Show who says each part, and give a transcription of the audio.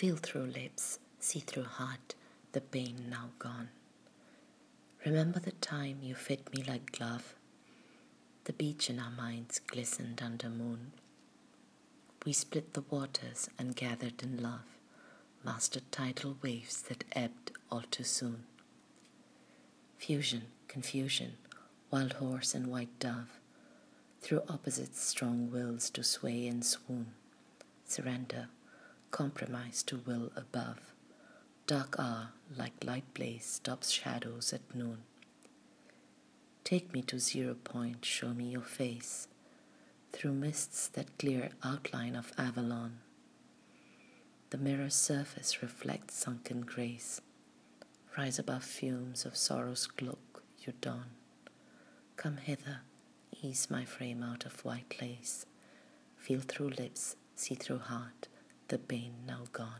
Speaker 1: Feel through lips, see through heart, the pain now gone. Remember the time you fit me like glove. The beach in our minds glistened under moon. We split the waters and gathered in love, mastered tidal waves that ebbed all too soon. Fusion, confusion, wild horse and white dove, through opposites strong wills to sway and swoon. Surrender, compromise to will above. Dark hour like light blaze stops shadows at noon. Take me to 0 point, show me your face, through mists that clear outline of Avalon. The mirror's surface reflects sunken grace. Rise above fumes of sorrow's cloak, you dawn. Come hither, ease my frame out of white lace. Feel through lips, see through heart, the pain now gone.